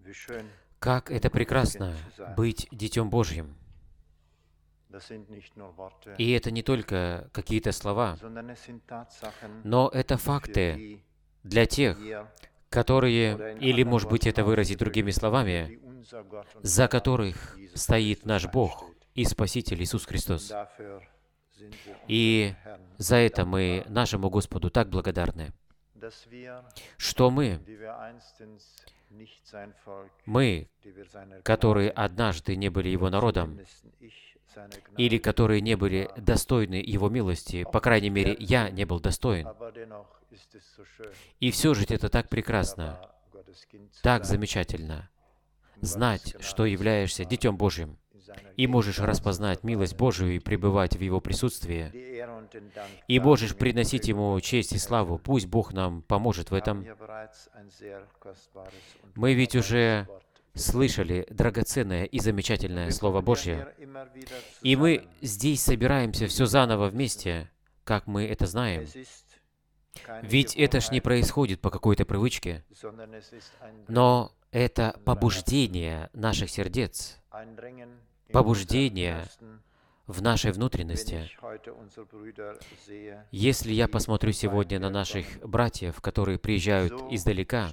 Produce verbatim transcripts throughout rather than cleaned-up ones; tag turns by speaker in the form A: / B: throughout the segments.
A: Как это прекрасно быть Детем Божьим. И это не только какие-то слова, но это факты для тех, которые, или, может быть, это выразить другими словами, за которых стоит наш Бог и Спаситель Иисус Христос. И за это мы нашему Господу так благодарны, что мы, мы, которые однажды не были Его народом, или которые не были достойны Его милости, по крайней мере, я не был достоин. И все же это так прекрасно, так замечательно, знать, что являешься Детем Божьим, и можешь распознать милость Божию и пребывать в Его присутствии, и можешь приносить Ему честь и славу. Пусть Бог нам поможет в этом. Мы ведь уже слышали драгоценное и замечательное Слово Божье, и мы здесь собираемся все заново вместе, как мы это знаем. Ведь это ж не происходит по какой-то привычке, но это побуждение наших сердец, побуждение в нашей внутренности. Если я посмотрю сегодня на наших братьев, которые приезжают издалека,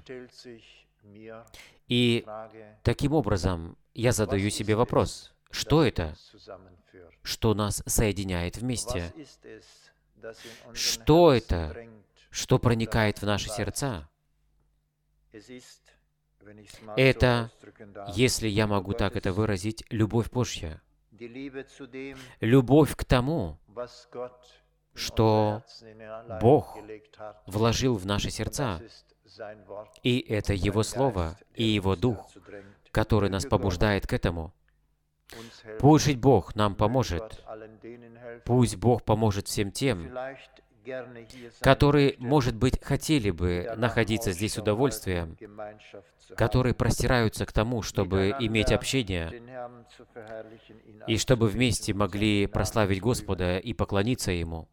A: и таким образом я задаю себе вопрос, что это, что нас соединяет вместе? Что это, что проникает в наши сердца? Это, если я могу так это выразить, любовь Божья. Любовь к тому, что Бог вложил в наши сердца. И это Его Слово и Его Дух, который нас побуждает к этому. Пусть жить Бог нам поможет. Пусть Бог поможет всем тем, которые, может быть, хотели бы находиться здесь с удовольствием, которые простираются к тому, чтобы иметь общение, и чтобы вместе могли прославить Господа и поклониться Ему.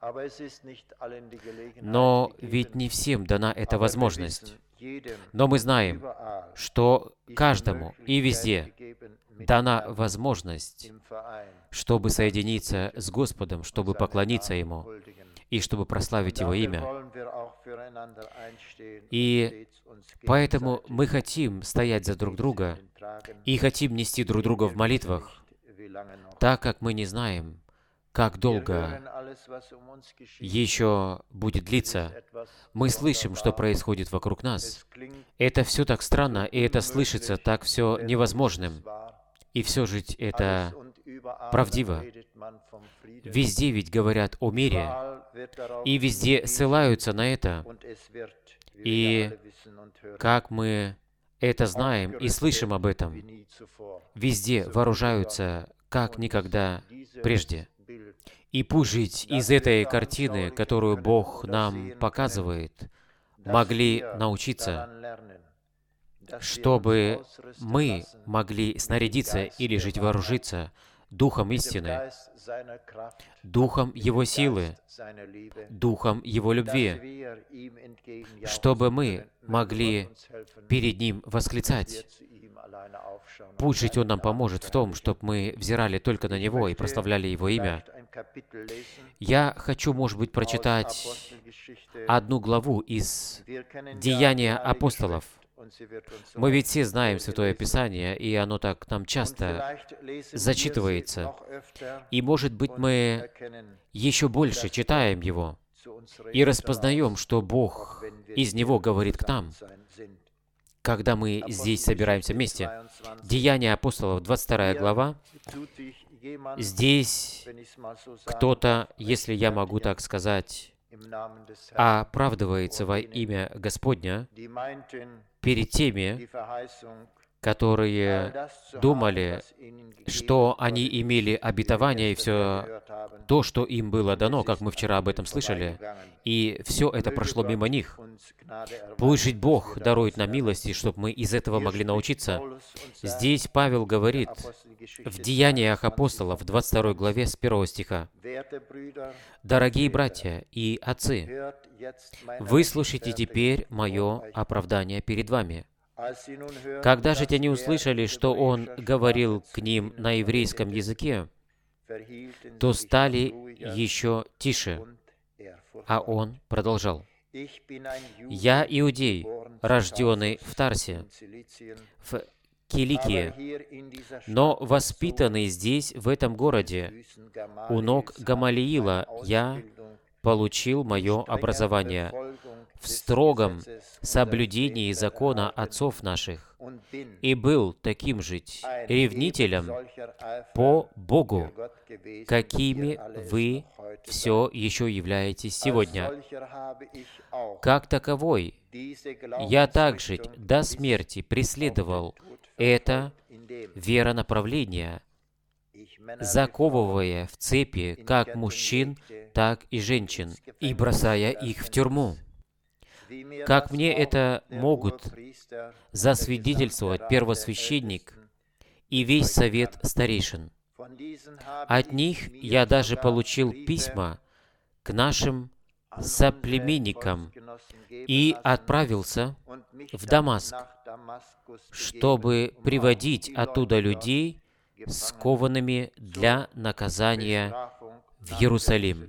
A: Но ведь не всем дана эта возможность. Но мы знаем, что каждому и везде дана возможность, чтобы соединиться с Господом, чтобы поклониться Ему и чтобы прославить Его имя. И поэтому мы хотим стоять за друг друга и хотим нести друг друга в молитвах, так как мы не знаем, как долго еще будет длиться. Мы слышим, что происходит вокруг нас. Это все так странно, и это слышится так все невозможным. И все же это правдиво. Везде ведь говорят о мире, и везде ссылаются на это. И как мы это знаем и слышим об этом, везде вооружаются, как никогда прежде. И пусть жить из этой картины, которую Бог нам показывает, могли научиться, чтобы мы могли снарядиться или жить вооружиться Духом истины, Духом Его силы, Духом Его любви, чтобы мы могли перед Ним восклицать. Пусть жить Он нам поможет в том, чтобы мы взирали только на Него и прославляли Его имя. Я хочу, может быть, прочитать одну главу из Деяния апостолов. Мы ведь все знаем Святое Писание, и оно так нам часто зачитывается. И, может быть, мы еще больше читаем его и распознаем, что Бог из него говорит к нам, когда мы здесь собираемся вместе. Деяния апостолов, двадцать вторая глава. Здесь кто-то, если я могу так сказать, оправдывается во имя Господня перед теми, которые думали, что они имели обетование и все то, что им было дано, как мы вчера об этом слышали, и все это прошло мимо них. Пусть жить Бог дарует нам милости, чтобы мы из этого могли научиться. Здесь Павел говорит в Деяниях апостолов, в двадцать второй главе, с первого стиха. «Дорогие братья и отцы, выслушайте теперь мое оправдание перед вами. Когда же они услышали, что он говорил к ним на еврейском языке, то стали еще тише, а он продолжал: «Я иудей, рожденный в Тарсе, в Киликии, но воспитанный здесь, в этом городе, у ног Гамалиила я получил мое образование в строгом соблюдении закона отцов наших и был таким же ревнителем по Богу, какими вы все еще являетесь сегодня. Как таковой, я также до смерти преследовал это веронаправление, заковывая в цепи как мужчин, так и женщин, и бросая их в тюрьму. Как мне это могут засвидетельствовать первосвященник и весь совет старейшин. От них я даже получил письма к нашим соплеменникам и отправился в Дамаск, чтобы приводить оттуда людей, скованными для наказания, в Иерусалим.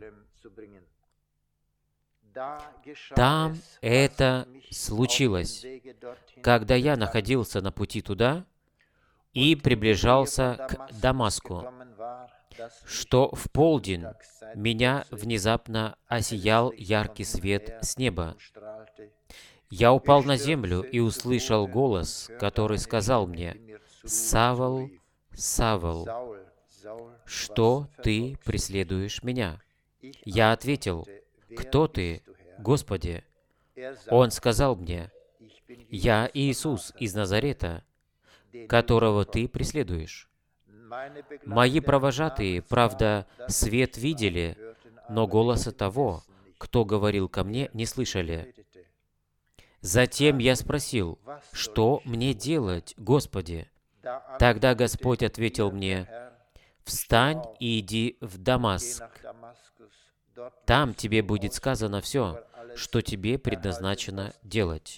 A: Там это случилось, когда я находился на пути туда и приближался к Дамаску, что в полдень меня внезапно осиял яркий свет с неба. Я упал на землю и услышал голос, который сказал мне: «Савл, Савл, что ты преследуешь меня?» Я ответил: «Кто ты, Господи?» Он сказал мне: «Я Иисус из Назарета, которого ты преследуешь». Мои провожатые, правда, свет видели, но голоса того, кто говорил ко мне, не слышали. Затем я спросил: «Что мне делать, Господи?» Тогда Господь ответил мне: «Встань и иди в Дамаск. Там тебе будет сказано все, что тебе предназначено делать».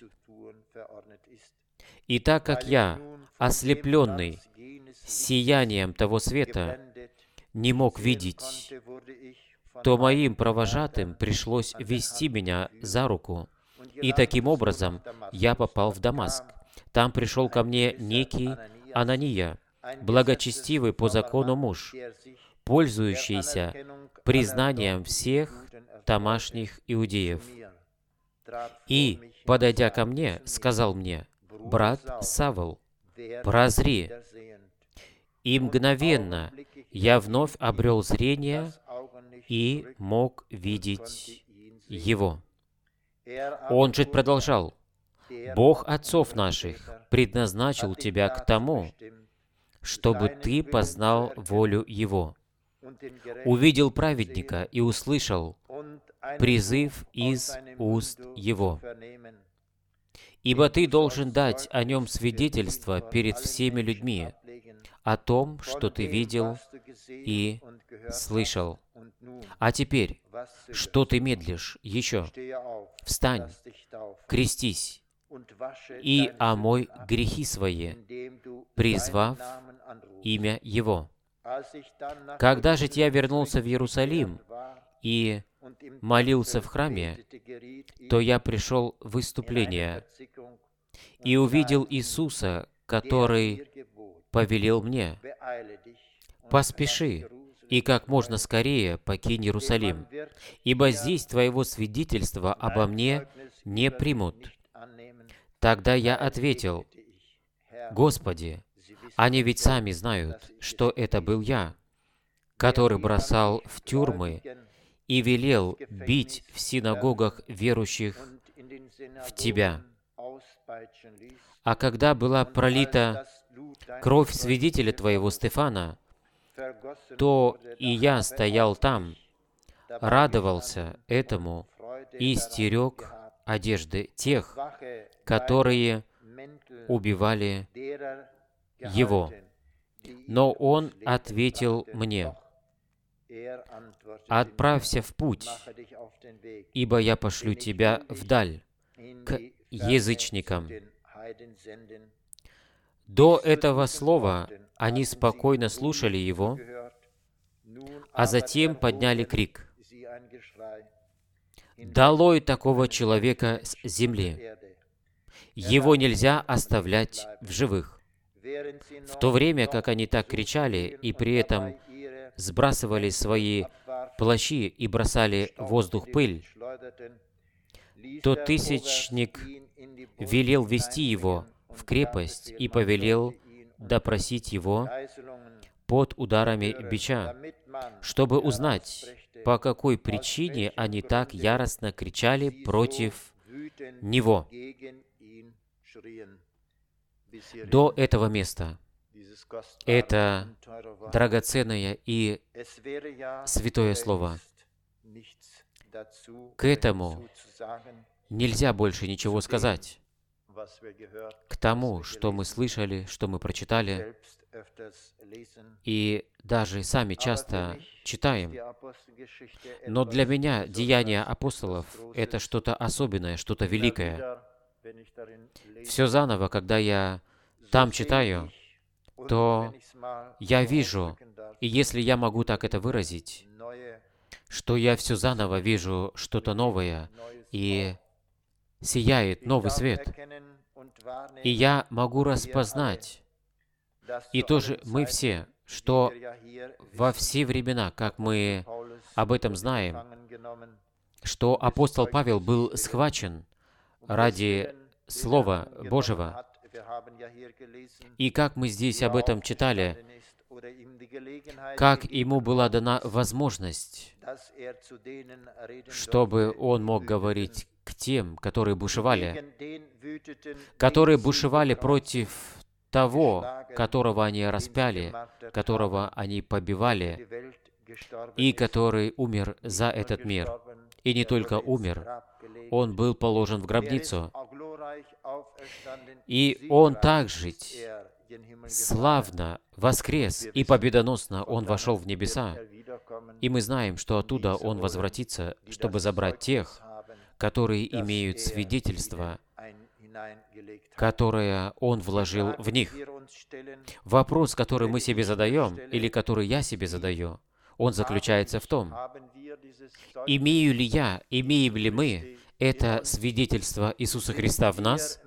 A: И так как я, ослепленный сиянием того света, не мог видеть, то моим провожатым пришлось вести меня за руку. И таким образом я попал в Дамаск. Там пришел ко мне некий Анания, благочестивый по закону муж, пользующийся признанием всех тамошних иудеев. И, подойдя ко мне, сказал мне: «Брат Савл, прозри». И мгновенно я вновь обрел зрение и мог видеть его. Он же продолжал: «Бог отцов наших предназначил тебя к тому, чтобы ты познал волю Его, увидел праведника и услышал призыв из уст Его. Ибо ты должен дать о нем свидетельство перед всеми людьми, о том, что ты видел и слышал. А теперь, что ты медлишь еще? Встань, крестись и омой грехи свои, призвав имя Его». Когда же я вернулся в Иерусалим и молился в храме, то я пришел в выступление и увидел Иисуса, который повелел мне: «Поспеши и как можно скорее покинь Иерусалим, ибо здесь твоего свидетельства обо мне не примут». Тогда я ответил: «Господи, они ведь сами знают, что это был я, который бросал в тюрьмы и велел бить в синагогах верующих в Тебя. А когда была пролита кровь свидетеля Твоего Стефана, то и я стоял там, радовался этому и стерег одежды тех, которые убивали его». Но он ответил мне: «Отправься в путь, ибо я пошлю тебя вдаль, к язычникам, До этого слова они спокойно слушали его, а затем подняли крик: «Долой такого человека с земли! Его нельзя оставлять в живых!» В то время, как они так кричали и при этом сбрасывали свои плащи и бросали в воздух пыль, то тысячник велел вести его в крепость и повелел допросить его под ударами бича, чтобы узнать, по какой причине они так яростно кричали против него. До этого места это драгоценное и святое слово. К этому нельзя больше ничего сказать. К тому, что мы слышали, что мы прочитали, и даже сами часто читаем. Но для меня деяния апостолов — это что-то особенное, что-то великое. Все заново, когда я там читаю, то я вижу, и если я могу так это выразить, что я все заново вижу что-то новое, и сияет новый свет. И я могу распознать, и тоже мы все, что во все времена, как мы об этом знаем, что апостол Павел был схвачен ради Слова Божьего. И как мы здесь об этом читали, как ему была дана возможность, чтобы он мог говорить к тем, которые бушевали, которые бушевали против того, которого они распяли, которого они побивали, и который умер за этот мир. И не только умер, он был положен в гробницу. И он также славно воскрес, и победоносно он вошел в небеса. И мы знаем, что оттуда он возвратится, чтобы забрать тех, которые имеют свидетельство, которое он вложил в них. Вопрос, который мы себе задаем, или который я себе задаю, он заключается в том, имею ли я, имеем ли мы это свидетельство Иисуса Христа в нас?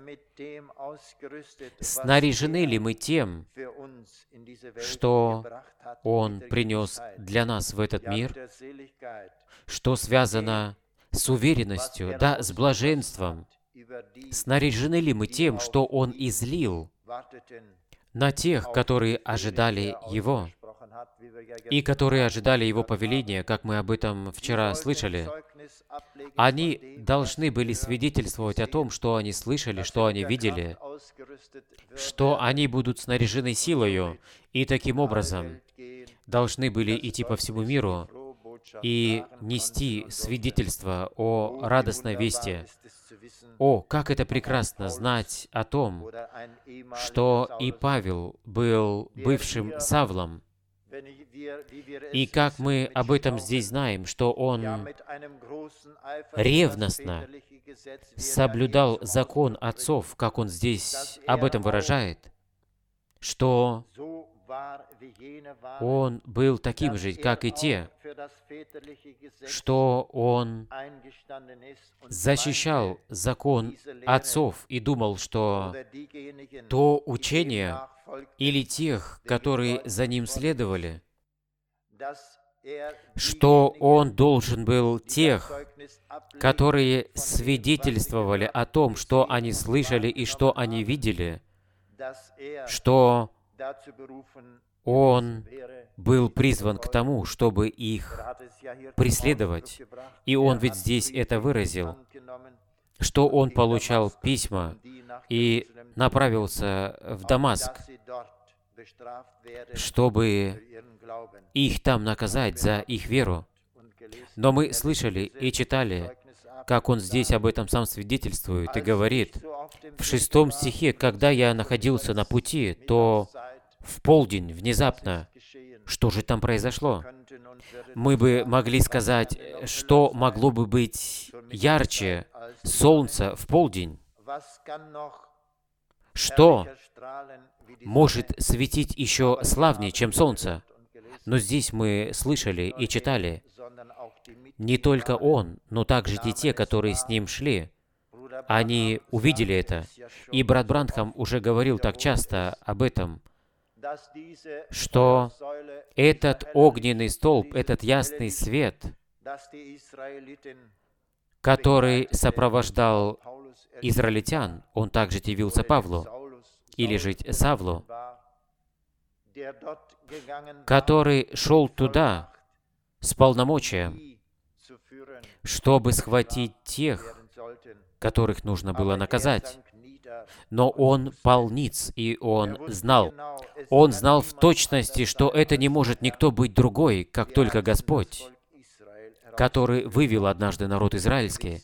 A: Снаряжены ли мы тем, что Он принес для нас в этот мир, что связано с уверенностью, да, с блаженством? Снаряжены ли мы тем, что Он излил на тех, которые ожидали Его, и которые ожидали Его повеления, как мы об этом вчера слышали? Они должны были свидетельствовать о том, что они слышали, что они видели, что они будут снаряжены силою, и таким образом должны были идти по всему миру и нести свидетельство о радостной вести. О, как это прекрасно знать о том, что и Павел был бывшим Савлом, и как мы об этом здесь знаем, что он ревностно соблюдал закон отцов, как он здесь об этом выражает, что он был таким же, как и те, что он защищал закон отцов и думал, что то учение или тех, которые за ним следовали, что он должен был тех, которые свидетельствовали о том, что они слышали и что они видели, что он был призван к тому, чтобы их преследовать. И он ведь здесь это выразил, что он получал письма и направился в Дамаск, чтобы их там наказать за их веру. Но мы слышали и читали, как он здесь об этом сам свидетельствует и говорит. В шестом стихе: «Когда я находился на пути, то в полдень внезапно». Что же там произошло? Мы бы могли сказать, что могло бы быть ярче солнца в полдень. что может светить еще славнее, чем солнце. Но здесь мы слышали и читали, не только он, но также и те, которые с ним шли, они увидели это. И брат Бранхам уже говорил так часто об этом, что этот огненный столб, этот ясный свет, который сопровождал израильтян, он также явился Павлу, или же Савлу, который шел туда с полномочием, чтобы схватить тех, которых нужно было наказать. Но он пал ниц, и он знал. Он знал в точности, что это не может никто быть другой, как только Господь, который вывел однажды народ израильский.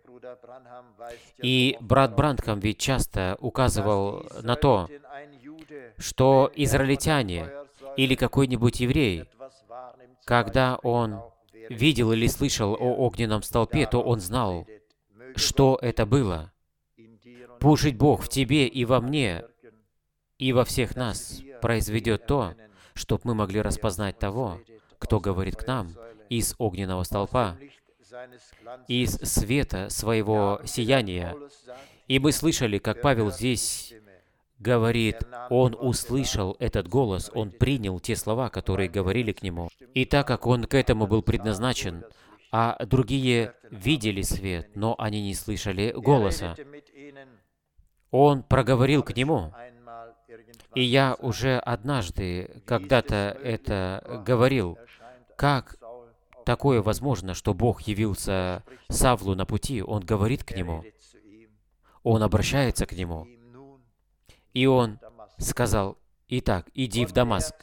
A: И брат Бранхам ведь часто указывал на то, что израильтяне или какой-нибудь еврей, когда он видел или слышал о огненном столпе, то он знал, что это было. Пусть Бог в тебе и во мне, и во всех нас произведет то, чтобы мы могли распознать того, кто говорит к нам из огненного столпа, из света своего сияния. И мы слышали, как Павел здесь говорит, он услышал этот голос, он принял те слова, которые говорили к нему. И так как он к этому был предназначен, а другие видели свет, но они не слышали голоса, он проговорил к нему. И я уже однажды когда-то это говорил, как такое возможно, что Бог явился Савлу на пути, он говорит к нему, он обращается к нему. И он сказал, «Итак, иди в Дамаск».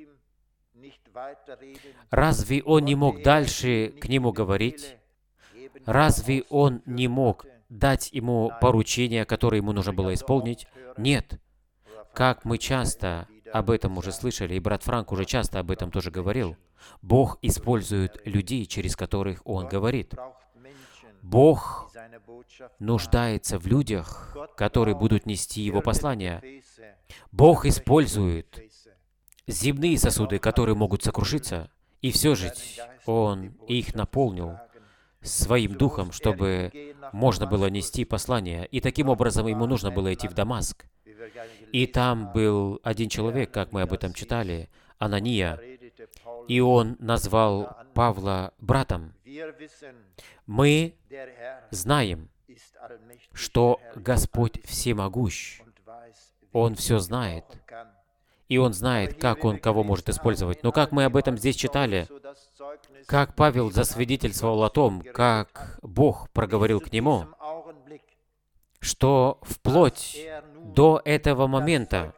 A: Разве он не мог дальше к нему говорить? Разве он не мог дать ему поручения, которые ему нужно было исполнить? Нет. Как мы часто об этом уже слышали, и брат Франк уже часто об этом тоже говорил, Бог использует людей, через которых Он говорит. Бог нуждается в людях, которые будут нести Его послание. Бог использует земные сосуды, которые могут сокрушиться, и все же Он их наполнил Своим Духом, чтобы можно было нести послание. И таким образом ему нужно было идти в Дамаск. И там был один человек, как мы об этом читали, Анания, и он назвал Павла братом. Мы знаем, что Господь всемогущ. Он все знает. И Он знает, как Он кого может использовать. Но как мы об этом здесь читали, как Павел засвидетельствовал о том, как Бог проговорил к нему, что вплоть до этого момента,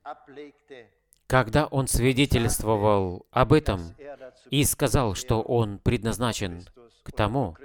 A: когда он свидетельствовал об этом и сказал, что он предназначен к тому,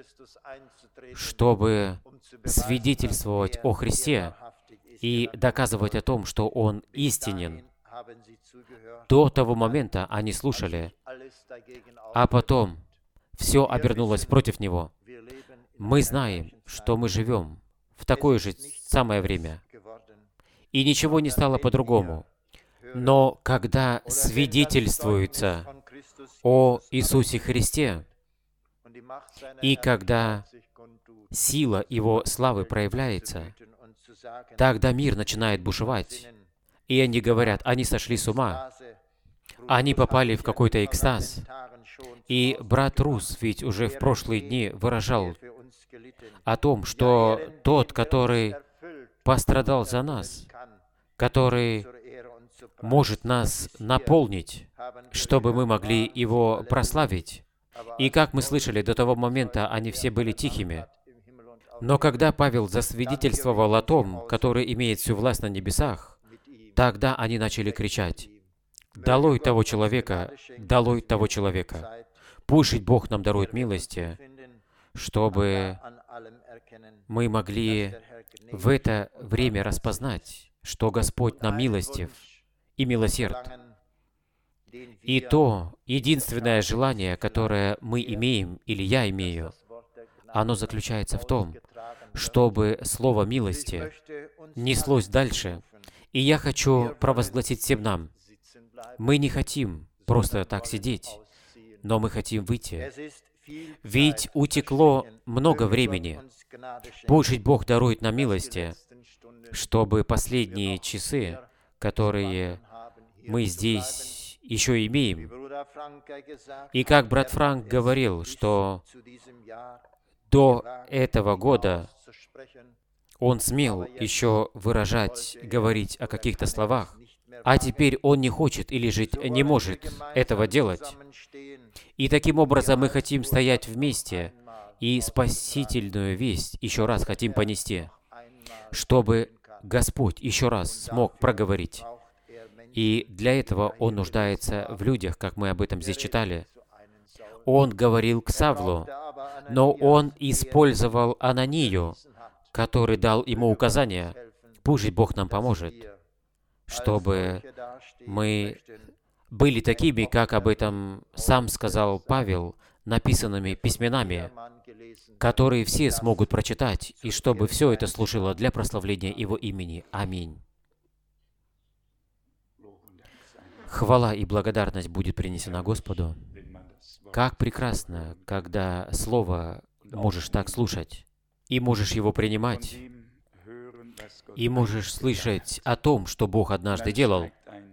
A: чтобы свидетельствовать о Христе и доказывать о том, что Он истинен, до того момента они слушали, а потом все обернулось против него. Мы знаем, что мы живем в такое же самое время, и ничего не стало по-другому. Но когда свидетельствуется о Иисусе Христе, и когда сила Его славы проявляется, тогда мир начинает бушевать. И они говорят, они сошли с ума, они попали в какой-то экстаз. И брат Рус ведь уже в прошлые дни выражал о том, что тот, который пострадал за нас, который может нас наполнить, чтобы мы могли Его прославить. И как мы слышали, до того момента они все были тихими. Но когда Павел засвидетельствовал о том, который имеет всю власть на небесах, тогда они начали кричать, «Долой того человека! Долой того человека!» Пусть Бог нам дарует милости, чтобы мы могли в это время распознать, что Господь нам милостив и милосерд. И то единственное желание, которое мы имеем, или я имею, оно заключается в том, чтобы слово милости неслось дальше. И я хочу провозгласить всем нам, мы не хотим просто так сидеть, но мы хотим выйти. Ведь утекло много времени. Пусть Бог дарует нам милости, чтобы последние часы, которые мы здесь еще имеем, и как брат Франк говорил, что до этого года он смел еще выражать, говорить о каких-то словах, а теперь он не хочет или же не может этого делать. И таким образом мы хотим стоять вместе и спасительную весть еще раз хотим понести, чтобы Господь еще раз смог проговорить. И для этого Он нуждается в людях, как мы об этом здесь читали. Он говорил к Савлу, но Он использовал Ананию, который дал ему указания. Пусть Бог нам поможет, чтобы мы были такими, как об этом сам сказал Павел, написанными письменами, которые все смогут прочитать, и чтобы все это служило для прославления Его имени. Аминь. Хвала и благодарность будет принесена Господу. Как прекрасно, когда Слово можешь так слушать, и можешь его принимать, и можешь слышать о том, что Бог однажды делал.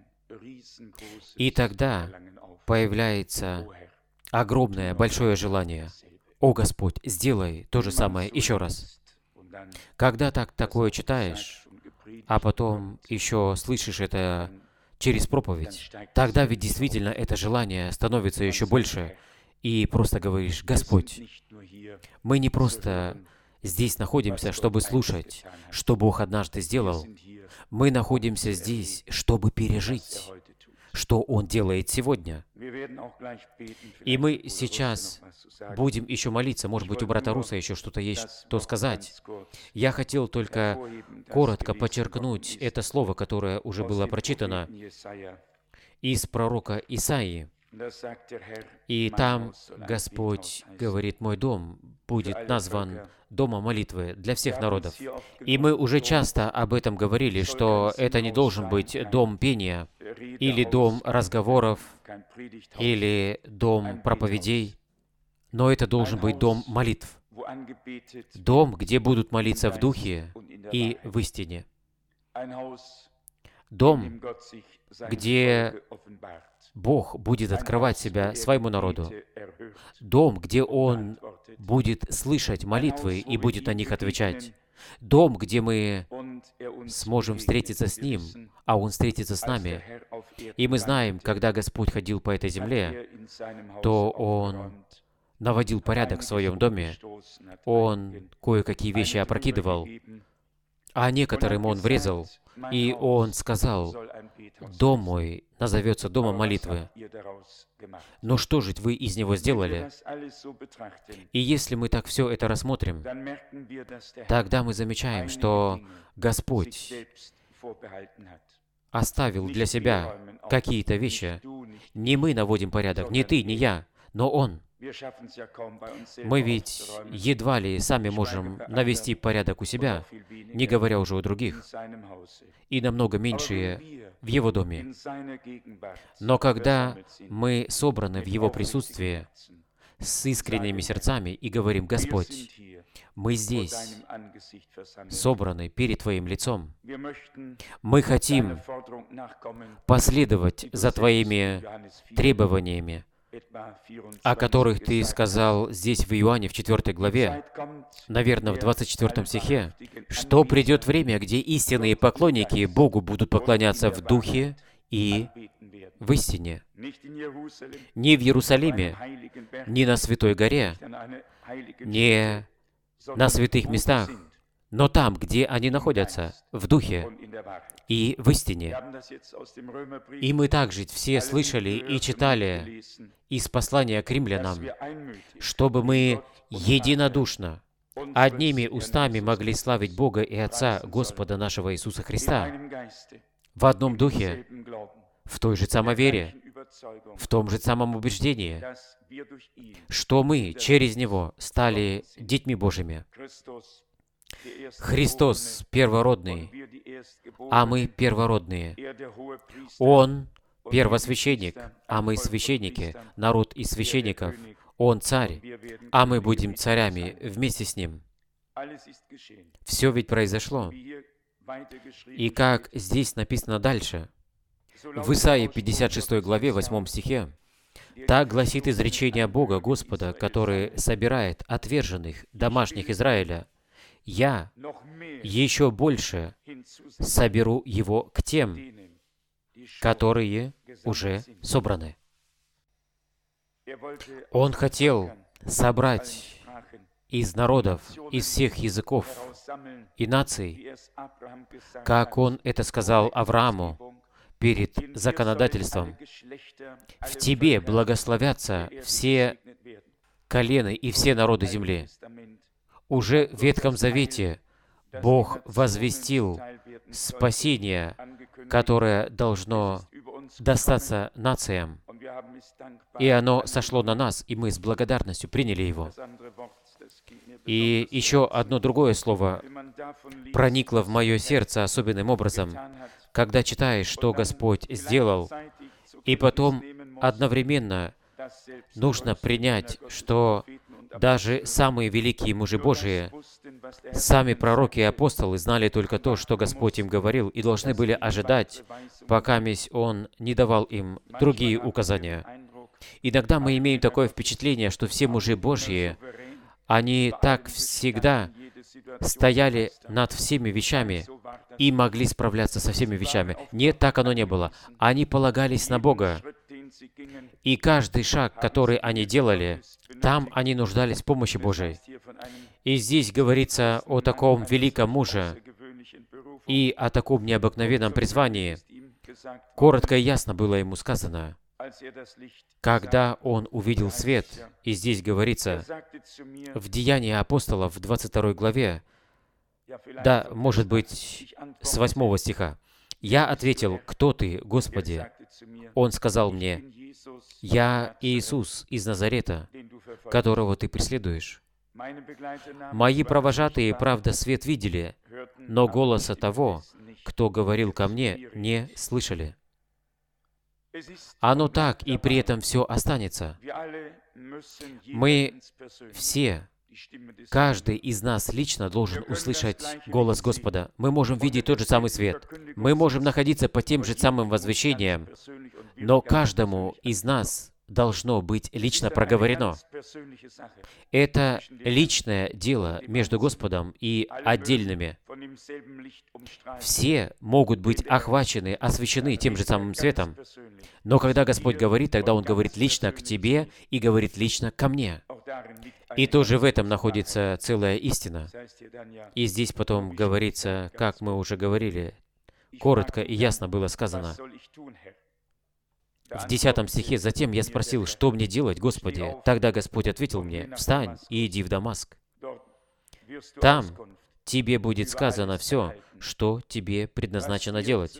A: И тогда появляется огромное, большое желание. О, Господь, сделай то же самое еще раз. Когда так такое читаешь, а потом еще слышишь это через проповедь, тогда ведь действительно это желание становится еще больше. И просто говоришь: Господь, мы не просто здесь находимся, чтобы слушать, что Бог однажды сделал. Мы находимся здесь, чтобы пережить, что Он делает сегодня. И мы сейчас будем еще молиться. Может быть, у брата Руса еще что-то есть, что сказать. Я хотел только коротко подчеркнуть это слово, которое уже было прочитано из пророка Исаии. И там Господь говорит: «Мой дом будет назван домом молитвы для всех народов». И мы уже часто об этом говорили, что это не должен быть дом пения, или дом разговоров, или дом проповедей, но это должен быть дом молитв. Дом, где будут молиться в духе и в истине. Дом, где Бог будет открывать себя своему народу. Дом, где Он будет слышать молитвы и будет на них отвечать. Дом, где мы сможем встретиться с Ним, а Он встретится с нами. И мы знаем, когда Господь ходил по этой земле, то Он наводил порядок в своем доме, Он кое-какие вещи опрокидывал, а некоторым Он врезал, и Он сказал: «Дом мой назовется домом молитвы». Но что же вы из него сделали? И если мы так все это рассмотрим, тогда мы замечаем, что Господь оставил для себя какие-то вещи. Не мы наводим порядок, не ты, не я, но Он. Мы ведь едва ли сами можем навести порядок у себя, не говоря уже о других, и намного меньше в Его доме. Но когда мы собраны в Его присутствии с искренними сердцами и говорим: «Господь, мы здесь, собраны перед Твоим лицом. Мы хотим последовать за Твоими требованиями, о которых Ты сказал здесь в Иоанне в четвёртой главе, наверное, в двадцать четвёртом стихе, что придет время, где истинные поклонники Богу будут поклоняться в духе и в истине. Не в Иерусалиме, не на Святой горе, не на святых местах, но там, где они находятся, в духе и в истине». И мы также все слышали и читали из послания к римлянам, чтобы мы единодушно, одними устами могли славить Бога и Отца Господа нашего Иисуса Христа в одном духе, в той же самой вере, в том же самом убеждении, что мы через Него стали детьми Божьими. Христос первородный, а мы первородные. Он первосвященник, а мы священники, народ из священников. Он царь, а мы будем царями вместе с Ним. Все ведь произошло. И как здесь написано дальше, в Исаии пятьдесят шестой главе, восьмом стихе, «Так гласит изречение Бога, Господа, который собирает отверженных домашних Израиля. Я еще больше соберу его к тем, которые уже собраны». Он хотел собрать из народов, из всех языков и наций, как Он это сказал Аврааму перед законодательством. «В тебе благословятся все колена и все народы земли». Уже в Ветхом Завете Бог возвестил спасение, которое должно достаться нациям, и оно сошло на нас, и мы с благодарностью приняли его. И еще одно другое слово проникло в мое сердце особенным образом, когда читаешь, что Господь сделал, и потом одновременно нужно принять, что даже самые великие мужи Божии, сами пророки и апостолы знали только то, что Господь им говорил, и должны были ожидать, пока Он не давал им другие указания. Иногда мы имеем такое впечатление, что все мужи Божьи, они так всегда стояли над всеми вещами и могли справляться со всеми вещами. Нет, так оно не было. Они полагались на Бога. И каждый шаг, который они делали, там они нуждались в помощи Божией. И здесь говорится о таком великом муже и о таком необыкновенном призвании. Коротко и ясно было ему сказано, когда он увидел свет, и здесь говорится, в Деянии апостолов, в двадцать второй главе, да, может быть, с восьмого стиха, «Я ответил, кто ты, Господи?» Он сказал мне, «Я Иисус из Назарета, которого ты преследуешь». Мои провожатые, правда, свет видели, но голоса того, кто говорил ко мне, не слышали. Оно так, и при этом все останется. Мы все, каждый из нас лично должен услышать голос Господа. Мы можем видеть тот же самый свет. Мы можем находиться под тем же самым возвещением, но каждому из нас должно быть лично проговорено. Это личное дело между Господом и отдельными. Все могут быть охвачены, освящены тем же самым светом. Но когда Господь говорит, тогда Он говорит лично к тебе и говорит лично ко мне. И тоже в этом находится целая истина. И здесь потом говорится, как мы уже говорили, коротко и ясно было сказано. В десятом стихе, «Затем я спросил, что мне делать, Господи?» Тогда Господь ответил мне, «Встань и иди в Дамаск. Там тебе будет сказано все, что тебе предназначено делать».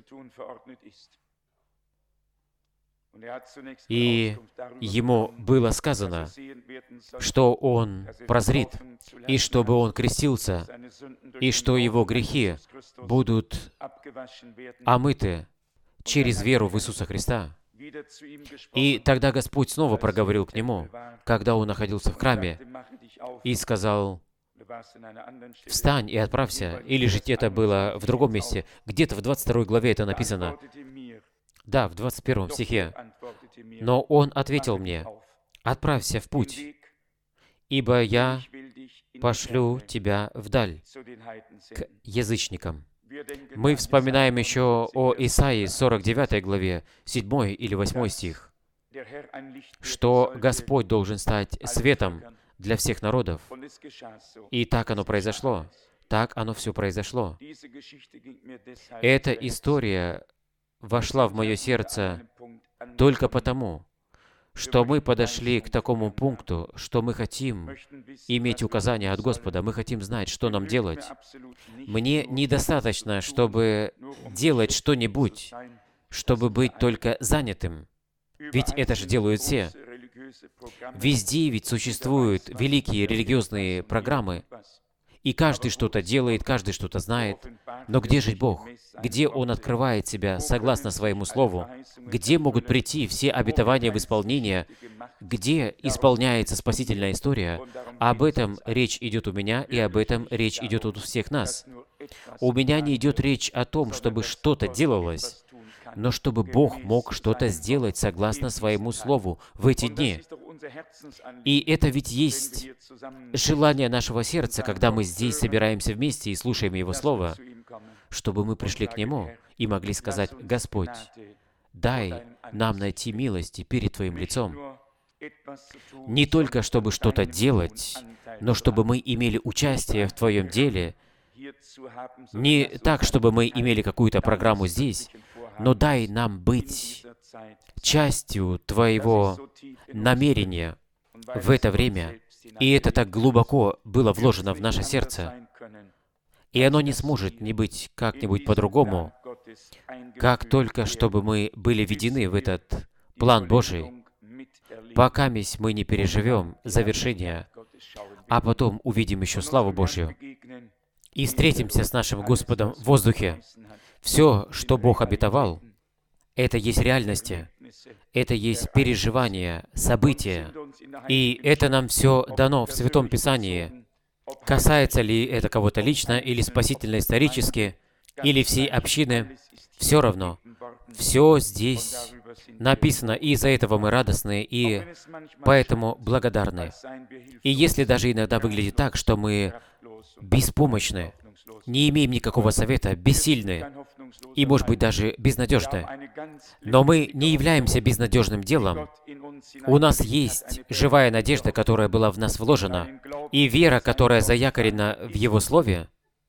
A: И ему было сказано, что он прозрит, и чтобы он крестился, и что его грехи будут омыты через веру в Иисуса Христа. И тогда Господь снова проговорил к нему, когда он находился в храме, и сказал, «Встань и отправься». Или же это было в другом месте. Где-то в двадцать второй главе это написано. Да, в двадцать первом стихе. «Но он ответил мне, отправься в путь, ибо я пошлю тебя вдаль, к язычникам». Мы вспоминаем еще о Исаии сорок девятой главе, седьмой или восьмой стих, что Господь должен стать светом для всех народов. И так оно произошло. Так оно все произошло. Эта история вошла в мое сердце только потому, что мы подошли к такому пункту, что мы хотим иметь указания от Господа, мы хотим знать, что нам делать. Мне недостаточно, чтобы делать что-нибудь, чтобы быть только занятым. Ведь это же делают все. Везде ведь существуют великие религиозные программы, и каждый что-то делает, каждый что-то знает. Но где же Бог? Где Он открывает себя согласно Своему Слову? Где могут прийти все обетования в исполнение? Где исполняется спасительная история? Об этом речь идет у меня, и об этом речь идет у всех нас. У меня не идет речь о том, чтобы что-то делалось, но чтобы Бог мог что-то сделать согласно Своему Слову в эти дни. И это ведь есть желание нашего сердца, когда мы здесь собираемся вместе и слушаем Его Слово, чтобы мы пришли к Нему и могли сказать: «Господь, дай нам найти милости перед Твоим лицом». Не только чтобы что-то делать, но чтобы мы имели участие в Твоем деле, не так, чтобы мы имели какую-то программу здесь, но дай нам быть частью Твоего намерения в это время. И это так глубоко было вложено в наше сердце. И оно не сможет не быть как-нибудь по-другому, как только чтобы мы были введены в этот план Божий, пока мы не переживем завершение, а потом увидим еще славу Божью и встретимся с нашим Господом в воздухе. Все, что Бог обетовал, это есть реальности, это есть переживания, события, и это нам все дано в Святом Писании. Касается ли это кого-то лично, или спасительно-исторически, или всей общины, все равно. Все здесь написано, и из-за этого мы радостны, и поэтому благодарны. И если даже иногда выглядит так, что мы беспомощны, не имеем никакого совета, бессильны, и, может быть, даже безнадежны, но мы не являемся безнадежным делом. У нас есть живая надежда, которая была в нас вложена, и вера, которая заякорена в Его Слове,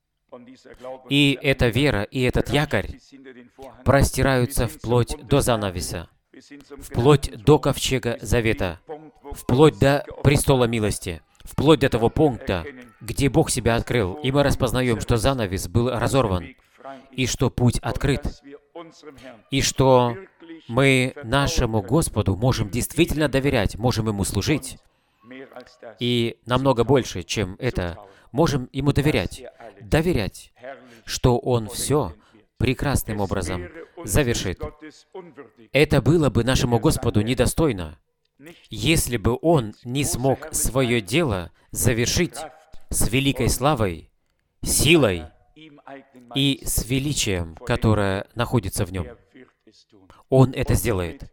A: и эта вера, и этот якорь простираются вплоть до занавеса, вплоть до ковчега завета, вплоть до престола милости, вплоть до того пункта, где Бог себя открыл, и мы распознаем, что занавес был разорван, и что путь открыт, и что мы нашему Господу можем действительно доверять, можем Ему служить, и намного больше, чем это, можем Ему доверять, доверять, что Он все прекрасным образом завершит. Это было бы нашему Господу недостойно, если бы Он не смог свое дело завершить с великой славой, силой и с величием, которое находится в Нем. Он это сделает.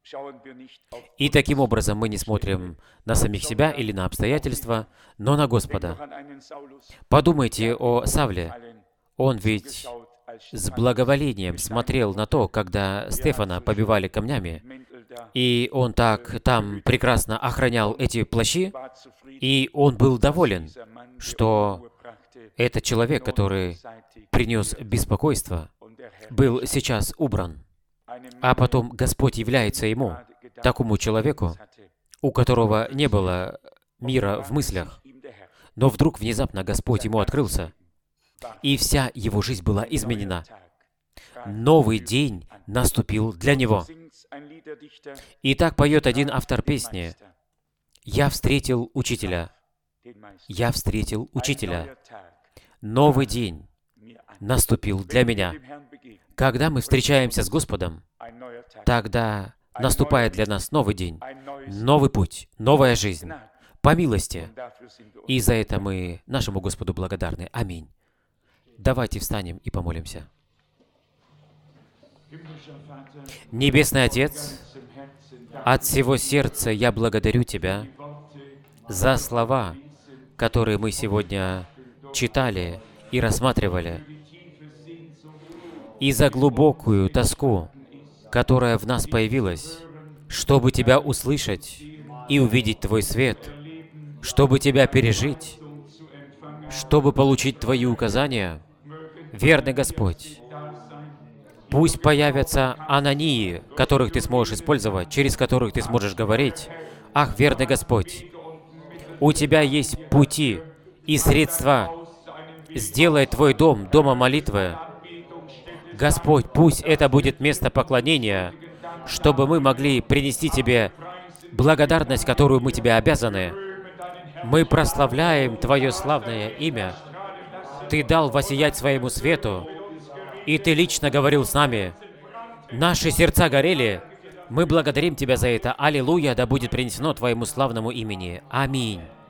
A: И таким образом мы не смотрим на самих себя или на обстоятельства, но на Господа. Подумайте о Савле. Он ведь с благоволением смотрел на то, когда Стефана побивали камнями, и он так там прекрасно охранял эти плащи, и он был доволен, что этот человек, который принес беспокойство, был сейчас убран. А потом Господь является ему, такому человеку, у которого не было мира в мыслях, но вдруг внезапно Господь ему открылся, и вся его жизнь была изменена. Новый день наступил для него. И так поет один автор песни: «Я встретил Учителя, я встретил Учителя. Новый день наступил для меня». Когда мы встречаемся с Господом, тогда наступает для нас новый день, новый путь, новая жизнь, по милости. И за это мы нашему Господу благодарны. Аминь. Давайте встанем и помолимся. Небесный Отец, от всего сердца я благодарю Тебя за слова, которые мы сегодня читали и рассматривали, и за глубокую тоску, которая в нас появилась, чтобы Тебя услышать и увидеть Твой свет, чтобы Тебя пережить, чтобы получить Твои указания. Верный Господь, пусть появятся анании, которых Ты сможешь использовать, через которых Ты сможешь говорить. Ах, верный Господь, у Тебя есть пути и средства сделать Твой дом домом молитвы. Господь, пусть это будет место поклонения, чтобы мы могли принести Тебе благодарность, которую мы Тебе обязаны. Мы прославляем Твое славное имя, Ты дал воссиять своему свету, и Ты лично говорил с нами. Наши сердца горели. Мы благодарим Тебя за это. Аллилуйя, да будет принесено Твоему славному имени. Аминь.